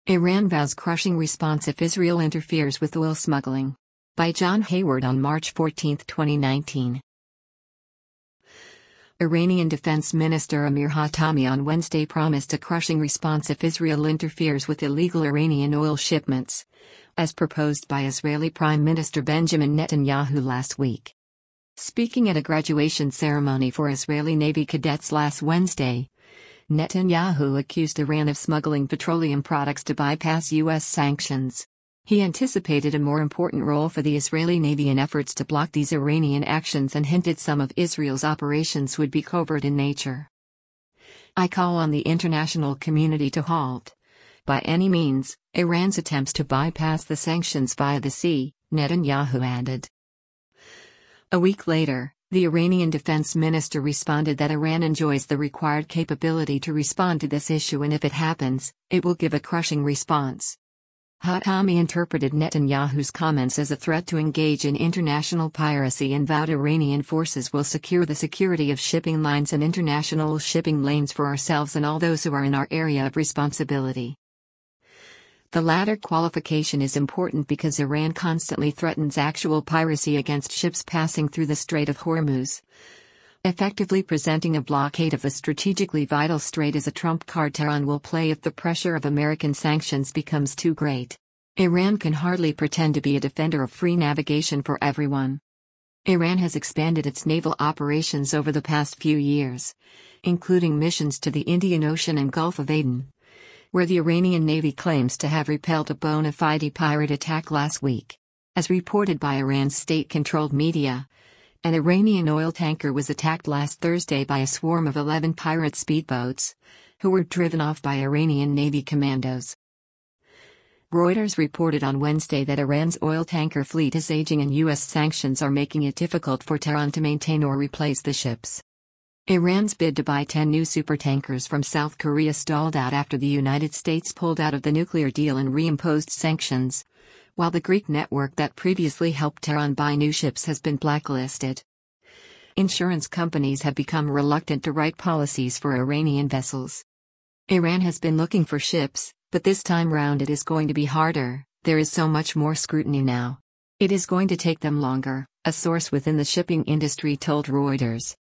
Iran vows crushing response if Israel interferes with oil smuggling. By John Hayward on March 14, 2019. Iranian Defense Minister Amir Hatami on Wednesday promised a crushing response if Israel interferes with illegal Iranian oil shipments, as proposed by Israeli Prime Minister Benjamin Netanyahu last week. Speaking at a graduation ceremony for Israeli Navy cadets last Wednesday, Netanyahu accused Iran of smuggling petroleum products to bypass U.S. sanctions. He anticipated a more important role for the Israeli Navy in efforts to block these Iranian actions and hinted some of Israel's operations would be covert in nature. "I call on the international community to halt, by any means, Iran's attempts to bypass the sanctions via the sea," Netanyahu added. A week later, the Iranian defense minister responded that Iran enjoys the required capability to respond to this issue, and if it happens, it will give a crushing response. Hatami interpreted Netanyahu's comments as a threat to engage in international piracy and vowed Iranian forces will secure the security of shipping lines and international shipping lanes for ourselves and all those who are in our area of responsibility. The latter qualification is important because Iran constantly threatens actual piracy against ships passing through the Strait of Hormuz, effectively presenting a blockade of the strategically vital strait as a trump card Tehran will play if the pressure of American sanctions becomes too great. Iran can hardly pretend to be a defender of free navigation for everyone. Iran has expanded its naval operations over the past few years, including missions to the Indian Ocean and Gulf of Aden, where the Iranian Navy claims to have repelled a bona fide pirate attack last week. As reported by Iran's state-controlled media, an Iranian oil tanker was attacked last Thursday by a swarm of 11 pirate speedboats, who were driven off by Iranian Navy commandos. Reuters reported on Wednesday that Iran's oil tanker fleet is aging and U.S. sanctions are making it difficult for Tehran to maintain or replace the ships. Iran's bid to buy 10 new supertankers from South Korea stalled out after the United States pulled out of the nuclear deal and reimposed sanctions, while the Greek network that previously helped Tehran buy new ships has been blacklisted. Insurance companies have become reluctant to write policies for Iranian vessels. Iran has been looking for ships, but this time round it is going to be harder. There is so much more scrutiny now. It is going to take them longer, a source within the shipping industry told Reuters.